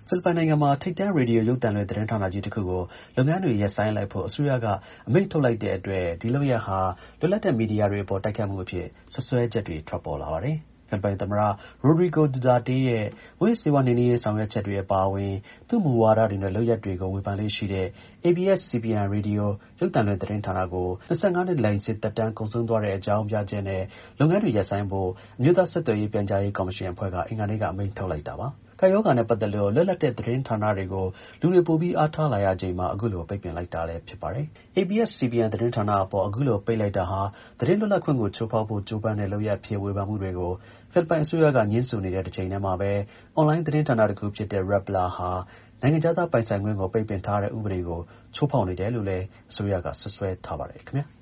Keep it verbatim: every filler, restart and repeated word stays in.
ဖိလစ်ပိုင်နိုင်ငံမှာ ထိပ်တန်း ရေဒီယို ရုပ်သံလွှင့်သတင်းဌာနကြီးတစ်ခုကို လုပ်ငန်းတွေ ရပ်ဆိုင်းလိုက်ဖို့ အစိုးရက အမိန့်ထုတ်လိုက်တဲ့အတွက် ဒီလုပ်ရပ်ဟာ လွတ်လပ်တဲ့ မီဒီယာတွေအပေါ် တိုက်ခိုက်မှုအဖြစ် စွပ်စွဲချက်တွေ ထွက်ပေါ်လာပါတယ်။ ဖိလစ်ပိုင် သမ္မတ Rodrigo Duterte ရဲ့ မူးယစ်ဆေးဝါး နှိမ်နင်းရေး ဆောင်ရွက်ချက်တွေ အပါအဝင် သူ့ မူဝါဒတွေနဲ့ လုပ်ရပ်တွေကို ဝေဖန်လေ့ရှိတဲ့ အေဘီအက်စ်-စီဘီအန် ရေဒီယို ရုပ်သံလွှင့်သတင်းဌာနကို ၂၅ နှစ် လိုင်စင်သက်တမ်း ကုန်ဆုံးသွားတဲ့ အကြောင်းပြချက်နဲ့ လုပ်ငန်းတွေ ရပ်ဆိုင်းဖို့ အမျိုးသား ဆက်သွယ်ရေး ပြန်ကြားရေး ကော်မရှင်အဖွဲ့က အင်္ဂါနေ့က အမိန့်ထုတ်လိုက်တာပါ။ ကပ်ရောဂါနဲ့ ပတ်သက်လို့ လွတ်လပ်တဲ့ သတင်းဌာနတွေကို လူတွေ ပိုပြီး အားထားလာရချိန်မှာ အခုလို ပိတ်ပင်လိုက်တာလည်း ဖြစ်ပါတယ်။ အေဘီအက်စ်-စီဘီအန် သတင်းဌာနအပေါ် အခုလို ပိတ်လိုက်တာဟာ သတင်းလွတ်လပ်ခွင့်ကို ချိုးဖောက်ဖို့ ကြိုးပမ်းတဲ့ လုပ်ရပ်အဖြစ် ဝေဖန်မှုတွေကို ဖိလစ်ပိုင် အစိုးရက ငြင်းဆိုနေတဲ့ တစ်ချိန်တည်းမှာပဲ အွန်လိုင်း သတင်းဌာနတစ်ခုဖြစ်တဲ့ Rappler ဟာ နိုင်ငံခြားသား ပိုင်ဆိုင်ခွင့်ကို ပိတ်ပင်ထားတဲ့ ဥပဒေကို ချိုးဖောက်နေတယ်လို့လည်း အစိုးရက စွပ်စွဲထားပါတယ် ခင်ဗျာ။